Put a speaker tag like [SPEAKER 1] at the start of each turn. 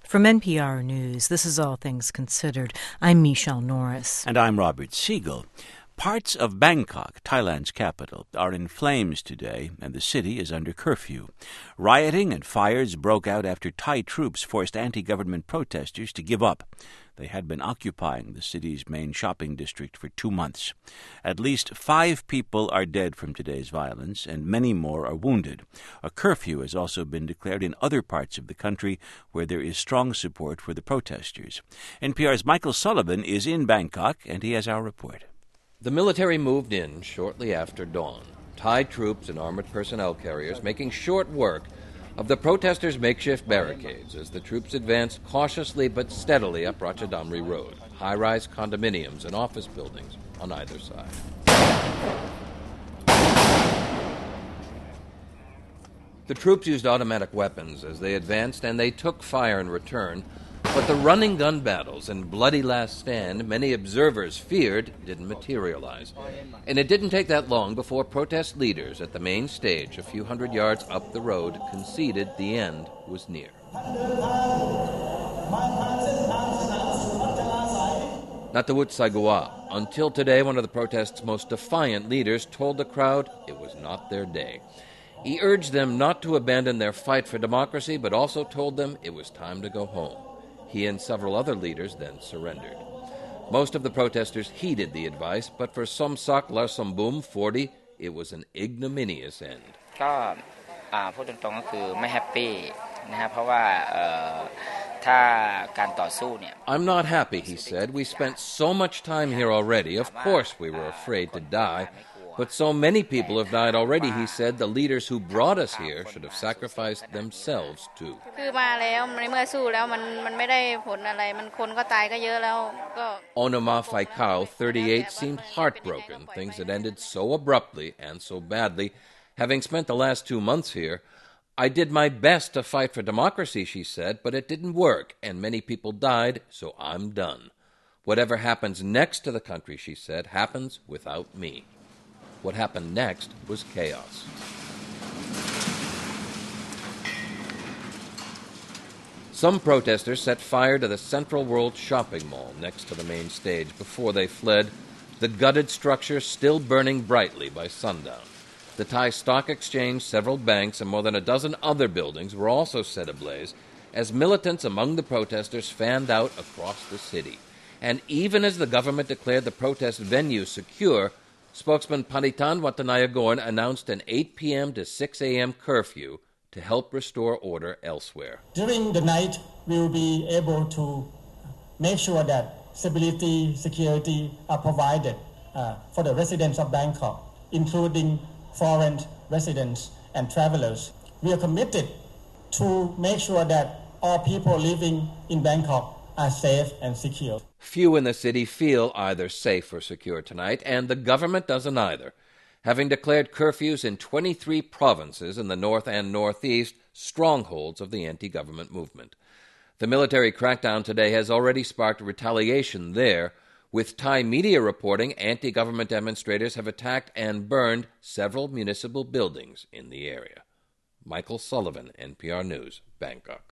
[SPEAKER 1] From NPR News, this is All Things Considered. I'm Michelle Norris.
[SPEAKER 2] And I'm Robert Siegel. Parts of Bangkok, Thailand's capital, are in flames today, and the city is under curfew. Rioting and fires broke out after Thai troops forced anti-government protesters to give up. They had been occupying the city's main shopping district for 2 months. At least 5 people are dead from today's violence, and many more are wounded. A curfew has also been declared in other parts of the country where there is strong support for the protesters. NPR's Michael Sullivan is in Bangkok, and he has our report.
[SPEAKER 3] The military moved in shortly after dawn. Thai troops and armored personnel carriers making short work of the protesters' makeshift barricades as the troops advanced cautiously but steadily up Ratchadamri Road, high-rise condominiums and office buildings on either side. The troops used automatic weapons as they advanced, and they took fire in return. But the running gun battles and bloody last stand many observers feared didn't materialize. And it didn't take that long before protest leaders at the main stage a few hundred yards up the road conceded the end was near. Natawut Saigua, until today one of the protest's most defiant leaders, told the crowd it was not their day. He urged them not to abandon their fight for democracy, but also told them it was time to go home. He and several other leaders then surrendered. Most of the protesters heeded the advice, but for Somsak Larsombum, 40, it was an ignominious end. I'm not happy, he said. We spent so much time here already. Of course we were afraid to die. But so many people have died already, he said, the leaders who brought us here should have sacrificed themselves too. Onoma Faikao, 38, seemed heartbroken. Things had ended so abruptly and so badly. Having spent the last 2 months here, I did my best to fight for democracy, she said, but it didn't work, and many people died, so I'm done. Whatever happens next to the country, she said, happens without me. What happened next was chaos. Some protesters set fire to the Central World shopping mall next to the main stage before they fled, the gutted structure still burning brightly by sundown. The Thai Stock Exchange, several banks, and more than a dozen other buildings were also set ablaze as militants among the protesters fanned out across the city. And even as the government declared the protest venue secure, spokesman Panitan Watanayagoran announced an 8 p.m. to 6 a.m. curfew to help restore order elsewhere.
[SPEAKER 4] During the night, we will be able to make sure that stability, security are provided for the residents of Bangkok, including foreign residents and travelers. We are committed to make sure that all people living in Bangkok are safe and secure.
[SPEAKER 3] Few in the city feel either safe or secure tonight, and the government doesn't either, having declared curfews in 23 provinces in the north and northeast, strongholds of the anti-government movement. The military crackdown today has already sparked retaliation there, with Thai media reporting anti-government demonstrators have attacked and burned several municipal buildings in the area. Michael Sullivan, NPR News, Bangkok.